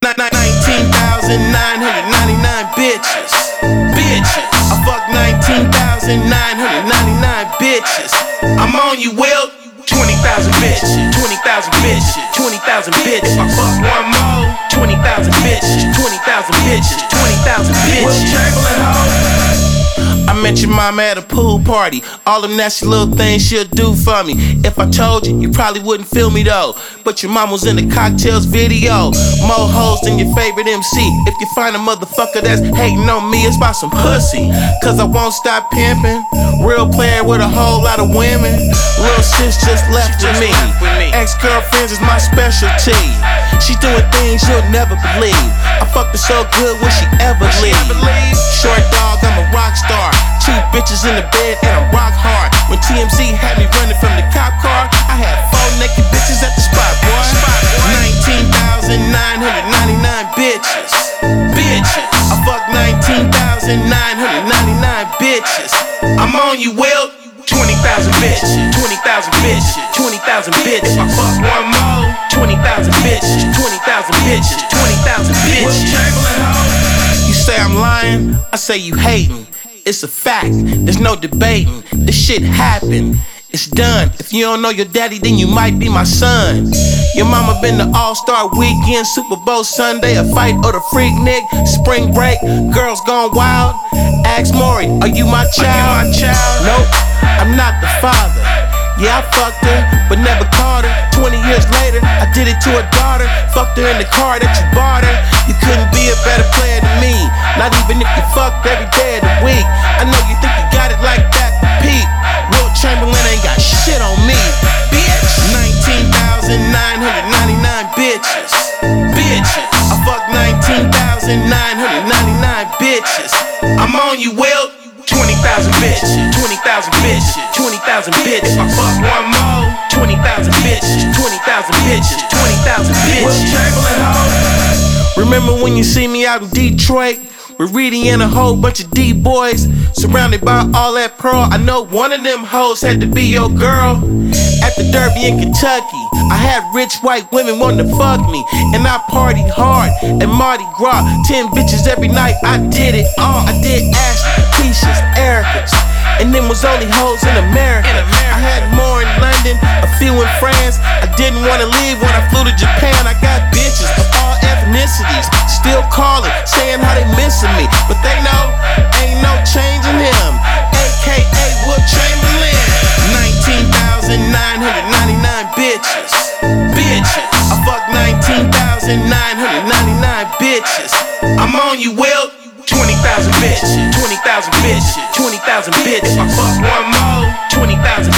19,999 bitches. Bitches. I fuck 19,999 bitches. I'm on you, Will. 20,000 bitches. 20,000 bitches. 20,000 bitches. I fuck one more. 20,000 bitches. 20,000 bitches. 20,000 bitches. Will Chamberlain, ho. I met your mama at a pool party. All them nasty little things she'll do for me. If I told you, you probably wouldn't feel me though. But your mama was in the Cocktails video. More hoes than your favorite MC. If you find a motherfucker that's hating on me, it's about some pussy. Cause I won't stop pimping. Real player with a whole lot of women. Little sis just left with me. Ex-girlfriends is my specialty. She doing things you'll never believe. I fucked her so good, will she ever leave? Short dog, I'm a rock star. 2 bitches in the bed and I rock hard. When TMZ had me running from the cop car, I had 4 naked bitches at the spot, boy. 19,999 bitches. Bitches. I fuck 19,999 bitches. I'm on you, Will. 20,000 bitches. 20,000 bitches. 20,000 bitches. I fuck one more. 20,000 bitches. 20,000 bitches. 20,000 bitches. You say I'm lying, I say you hating. It's a fact, there's no debating. This shit happened, it's done. If you don't know your daddy, then you might be my son. Your mama been to All-Star Weekend, Super Bowl Sunday, a fight or the Freaknik, spring break, girls gone wild. Ask Maury, are you my child? Nope, I'm not the father. Yeah, I fucked her, but never caught her. 20 years later, I did it to her daughter. Fucked her in the car that you bought her. You couldn't be a better player than me. Not even if you fucked every day of the week. I know you think you got it like that, Pete. Will Chamberlain ain't got shit on me, bitch. 19,999 bitches. Bitches. I fuck 19,999 bitches. I'm on you, Will. 20,000 bitches. 20,000 bitches. 20,000 bitches. I fuck one more. 20,000 bitches. 20,000 bitches. 20,000 bitches. Will Chamberlain, ho. Remember when you see me out in Detroit with Reedy and a whole bunch of D-boys surrounded by all that pearl? I know one of them hoes had to be your girl. At the Derby in Kentucky, I had rich white women wanting to fuck me, and I partied hard at Mardi Gras. 10 bitches every night, I did it all. I did Ashley, Keisha's, Erica's, and them was only hoes in America. I had more in London, a few in France. I didn't want to leave when I flew to Japan. I got bitches of all ethnicities, still calling, saying how they missing me, but they know ain't no changing him, aka Will Chamberlain. 19,999 bitches. Bitches. I fuck 19,999 bitches. I'm on you, Will. 20,000 bitches. 20,000 bitches. 20,000 bitches. I fuck one more. 20,000